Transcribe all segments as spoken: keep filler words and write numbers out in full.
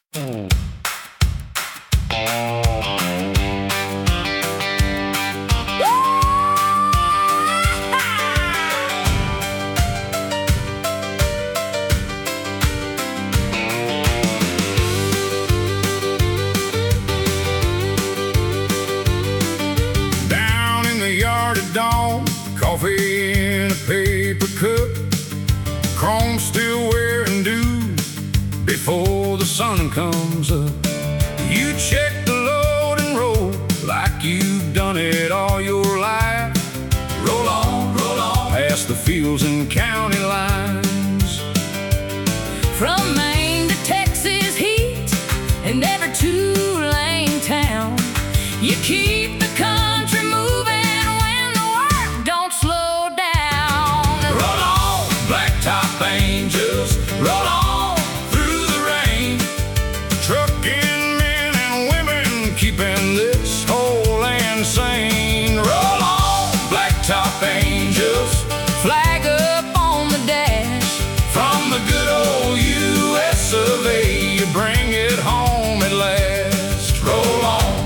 Down in the yard at dawn, coffee in a paper cup, chrome still wearing dew before the sun comes up. You check the load and roll like you've done it all your life. Roll on, roll on, past the fields and county lines. From Maine to Texas heat and every two-lane town, you keep the country moving when the work don't slow down. Roll on, blacktop angels, roll on through the rain. Trucking men and women keeping this whole land sane. Roll on, blacktop angels, Flag up on the dash, from the good old U S of A, you bring it home at last. Roll on.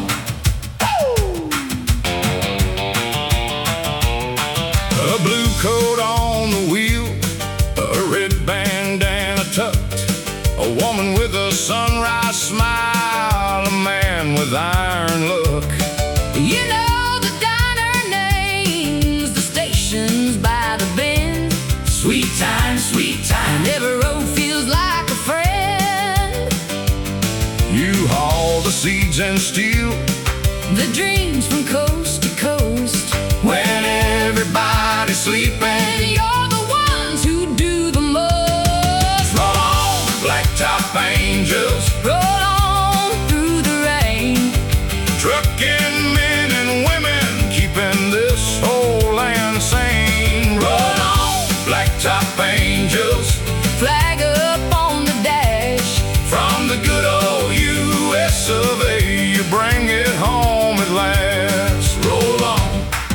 A blue coat on the wheel, a red bandana tucked, a woman with a sunrise smile, a man with iron luck. you know the diner names, the stations by the bend. Sweet time, sweet time. And every road feels like a friend. You haul the seeds and steel The dreams from coast to coast, when everybody's sleeping. and you're the ones who do the most. Roll on, blacktop angels, Roll on through the rain, trucking men and women keeping this whole land sane. Roll on, blacktop angels, flag up on the dash, from the good old U S of A, you bring it home at last. Roll on.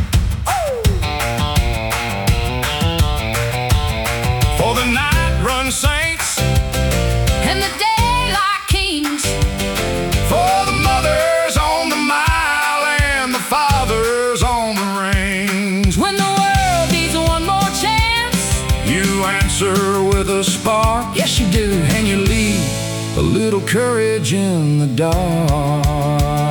For the night run saints, and the daylight kings. for the mothers on the mile and the fathers on the range. When the world needs one more chance, You answer with a spark, yes you do. and you leave a little courage in the dark.